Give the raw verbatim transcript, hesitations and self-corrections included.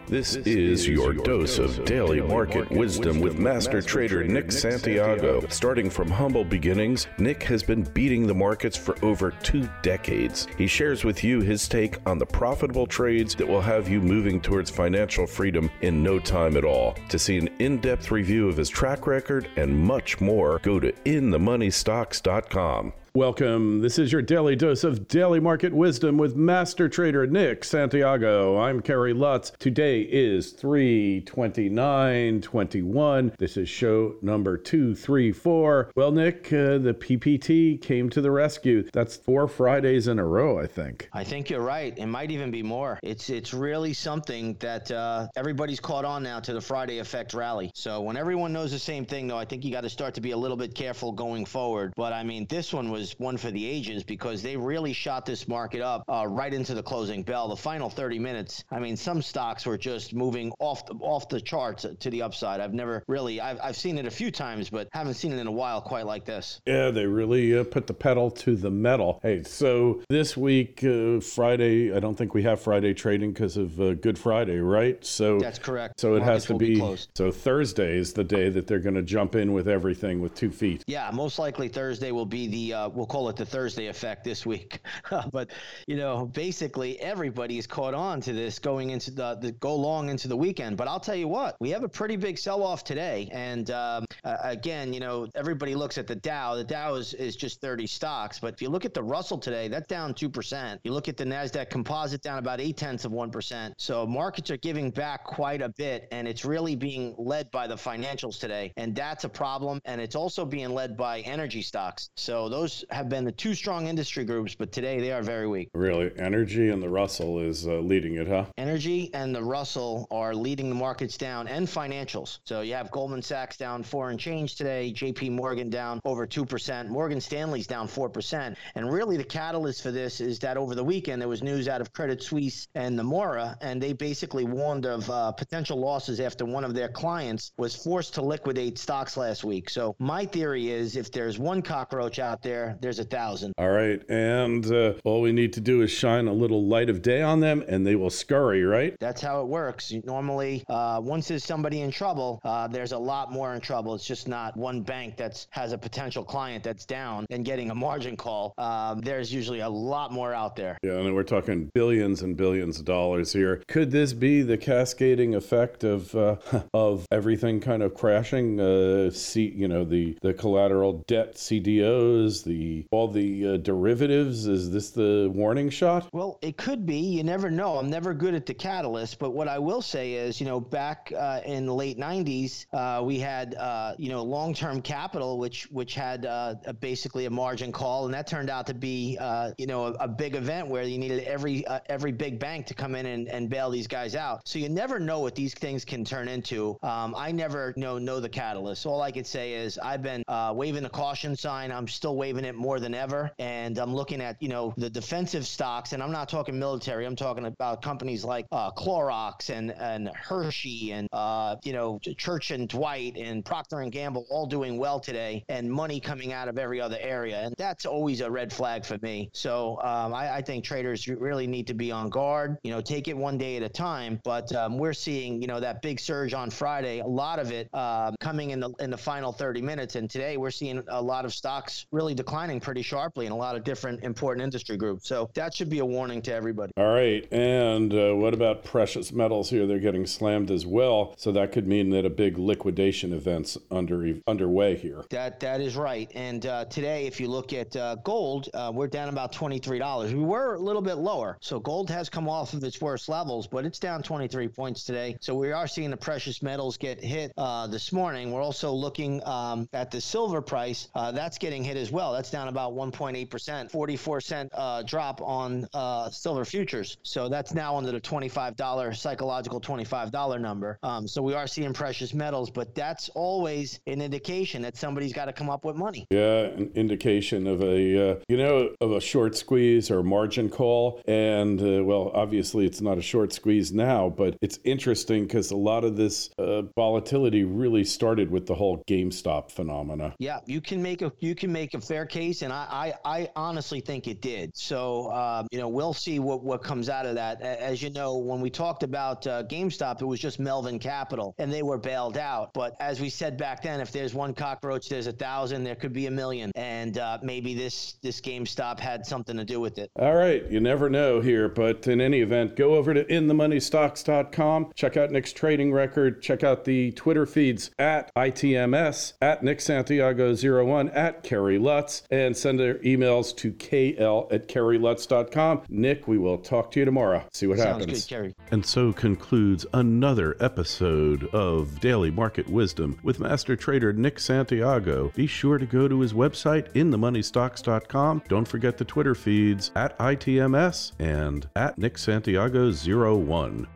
This is your dose of daily market wisdom with master trader Nick Santiago. Starting from humble beginnings, Nick has been beating the markets for over two decades. He shares with you his take on the profitable trades that will have you moving towards financial freedom in no time at all. To see an in-depth review of his track record and much more, go to in the money stocks dot com. Welcome. This is your daily dose of daily market wisdom with master trader Nick Santiago. I'm Kerry Lutz. Today is three twenty-nine twenty-one. This is show number two thirty-four. Well, Nick, uh, the P P T came to the rescue. That's four Fridays in a row, I think. I think you're right. It might even be more. It's it's really something that uh, everybody's caught on now to the Friday effect rally. So when everyone knows the same thing, though, I think you got to start to be a little bit careful going forward. But I mean, this one was one for the ages because they really shot this market up uh, right into the closing bell. The final thirty minutes, I mean, some stocks were just moving off the, off the charts to the upside. I've never really, I've, I've seen it a few times, but haven't seen it in a while quite like this. Yeah, they really uh, put the pedal to the metal. Hey, so this week, uh, Friday, I don't think we have Friday trading because of uh, Good Friday, right? So that's correct. So it Markets has to be, be so Thursday is the day that they're going to jump in with everything with two feet. Yeah, most likely Thursday will be the, uh, we'll call it the Thursday effect this week. But, you know, basically everybody is caught on to this going into the, the go long into the weekend. But I'll tell you what, we have a pretty big sell-off today. And um, uh, again, you know, everybody looks at the Dow. The Dow is, is just thirty stocks. But if you look at the Russell today, that's down two percent. You look at the NASDAQ Composite down about eight tenths of one percent. So markets are giving back quite a bit. And it's really being led by the financials today. And that's a problem. And it's also being led by energy stocks. So those have been the two strong industry groups, but today they are very weak. Really? Energy and the Russell is uh, leading it, huh? Energy and the Russell are leading the markets down, and financials. So you have Goldman Sachs down four and change today, J P Morgan down over two percent, Morgan Stanley's down four percent. And really the catalyst for this is that over the weekend there was news out of Credit Suisse and Nomura, and they basically warned of uh, potential losses after one of their clients was forced to liquidate stocks last week. So my theory is if there's one cockroach out there, there's a thousand. All right. And uh, all we need to do is shine a little light of day on them and they will scurry, right? That's how it works. Normally, uh, once there's somebody in trouble, uh, there's a lot more in trouble. It's just not one bank that has a potential client that's down and getting a margin call. Um, there's usually a lot more out there. Yeah, and we're talking billions and billions of dollars here. Could this be the cascading effect of uh, of everything kind of crashing? Uh, see, you know, the, the collateral debt C D Os, the all the uh, derivatives. Is this the warning shot? Well, it could be. You never know. I'm never good at the catalyst, but what I will say is, you know, back uh, in the late nineties, uh, we had, uh, you know, long-term capital, which which had uh, a, basically a margin call, and that turned out to be, uh, you know, a, a big event where you needed every uh, every big bank to come in and, and bail these guys out. So you never know what these things can turn into. Um, I never know know the catalyst. All I could say is I've been uh, waving the caution sign. I'm still waving it more than ever, and I'm looking at, you know, the defensive stocks, and I'm not talking military. I'm talking about companies like uh, Clorox and and Hershey and uh, you know, Church and Dwight and Procter and Gamble, all doing well today, and money coming out of every other area, and that's always a red flag for me. So um, I, I think traders really need to be on guard. You know, take it one day at a time. But um, we're seeing, you know, that big surge on Friday, a lot of it uh, coming in the in the final thirty minutes, and today we're seeing a lot of stocks really declining pretty sharply in a lot of different important industry groups. So that should be a warning to everybody. All right. And uh, what about precious metals here? They're getting slammed as well. So that could mean that a big liquidation event's under underway here. That That is right. And uh, today, if you look at uh, gold, uh, we're down about twenty-three dollars. We were a little bit lower. So gold has come off of its worst levels, but it's down twenty-three points today. So we are seeing the precious metals get hit uh, this morning. We're also looking um, at the silver price. Uh, that's getting hit as well. That's down about one point eight percent, forty-four cent uh, drop on uh, silver futures. So that's now under the twenty-five dollars psychological twenty-five dollars number. Um, so we are seeing precious metals, but that's always an indication that somebody's got to come up with money. Yeah, an indication of a, uh, you know, of a short squeeze or margin call. And, uh, well, obviously it's not a short squeeze now, but it's interesting because a lot of this uh, volatility really started with the whole GameStop phenomena. Yeah, you can make a you can make a fair case, and I, I, I honestly think it did. So, uh, you know, we'll see what, what comes out of that. As you know, when we talked about uh, GameStop, it was just Melvin Capital, and they were bailed out. But as we said back then, if there's one cockroach, there's a thousand, there could be a million. And uh, maybe this, this GameStop had something to do with it. All right. You never know here, but in any event, go over to in the money stocks dot com, check out Nick's trading record, check out the Twitter feeds at I T M S, at Nick Santiago zero one, at Kerry Lutz, and send their emails to K L at Kerry Lutz dot com. Nick, we will talk to you tomorrow. See what Sounds happens. Good, Kerry. And so concludes another episode of Daily Market Wisdom with Master Trader Nick Santiago. Be sure to go to his website, in the money stocks dot com. Don't forget the Twitter feeds at I T M S and at Nick Santiago zero one.